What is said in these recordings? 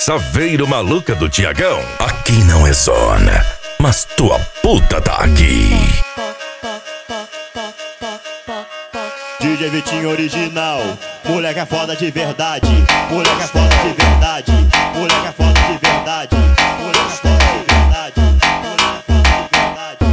Saveiro Maluca do Tiagão. Aqui não é zona, mas tua puta tá aqui. DJ Vitinho original, moleque é foda de verdade, moleque é foda de verdade, moleque é foda de verdade, moleque é foda de verdade, moleque é foda de verdade.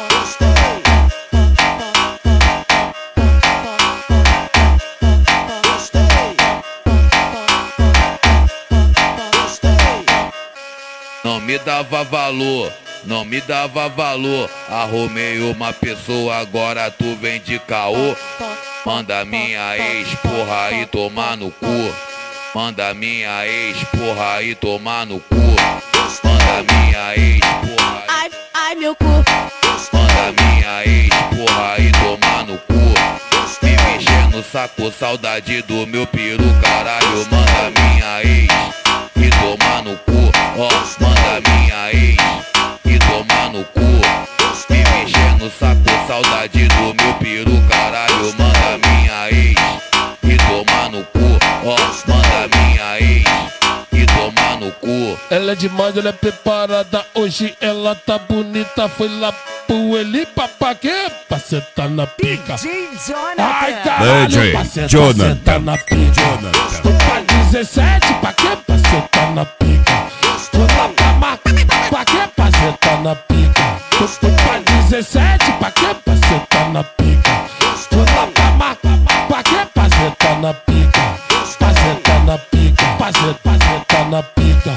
Não me dava valor, não me dava valor. Arrumei uma pessoa, agora tu vem de caô. Manda minha ex, porra, aí tomar no cu. Manda minha ex, porra, aí tomar no cu. Manda minha ex, porra. Ai, meu cu. Manda minha ex, porra, aí tomar no cu. Me mexer no saco, saudade do meu peru, caralho. Manda minha ex e tomar no cu. Ó, manda minha ex e tomar no cu. Me mexer no saco, saudade do meu peru, caralho. Manda minha ex e tomar no cu. Ó, manda minha ex e tomar no cu. Ela é demais, ela é preparada. Hoje ela tá bonita. Foi lá pro Elipa pra quê? Pra sentar na pica. Ai, caralho, pra sentar na pica. Tô pra 17, pra quê? Pra sentar na pica. Tô lá pra marca, pra quê? Pra sentar na pica. Tô pra 17, pra quê? Pra sentar na pica. Tô lá pra marca, pra quê? Pra sentar na pica. Pra sentar na pica, pra sentar na pica.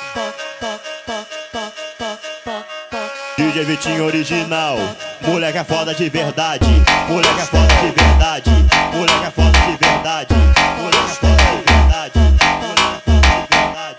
DJ Vitinho original, moleque é foda de verdade, moleque é foda de verdade, moleque é foda de verdade, moleque é foda de verdade, moleque é foda de verdade.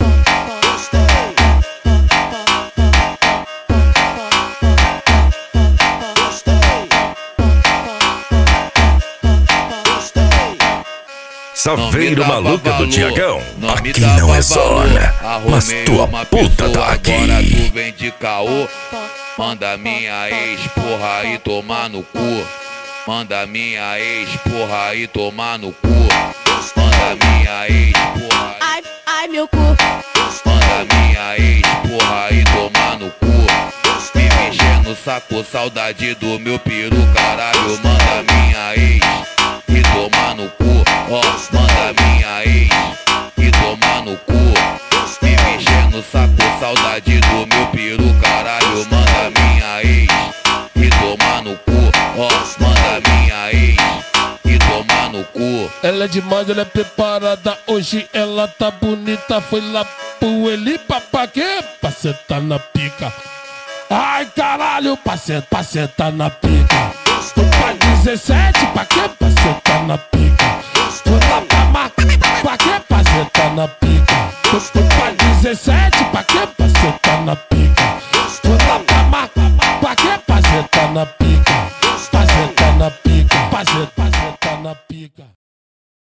Saveiro Maluca do Tiagão. Aqui não é zona, mas tua puta tá aqui. Agora tu vem de caô. Manda minha ex, porra, aí tomar no cu. Manda minha ex, porra, aí tomar no cu. Manda minha ex, porra. Ai, meu cu. Manda minha ex, porra, aí tomar no cu. Me mexer no saco, saudade do meu peru, caralho. Manda minha ex e tomar no cu. Ó, manda minha ex e tomar no cu. Me mexer no saco, saudade do meu peru, caralho. Manda minha ex e tomar no cu. Ó, manda minha ex e tomar no cu. Ela é demais, ela é preparada. Hoje ela tá bonita. Foi lá pro Elipa pra quê? Pra sentar na pica. Ai, caralho, pra sentar na pica. Tô pra 17, pra quê? Pra sentar na pica. Tô lá pra marca, pra quê? Pra sentar na pica. Tô pra 17, pra quê? Pra sentar na pica. Tô lá pra marca, pra quê? Pra sentar na pica. Pra sentar na pica, pra sentar na pica.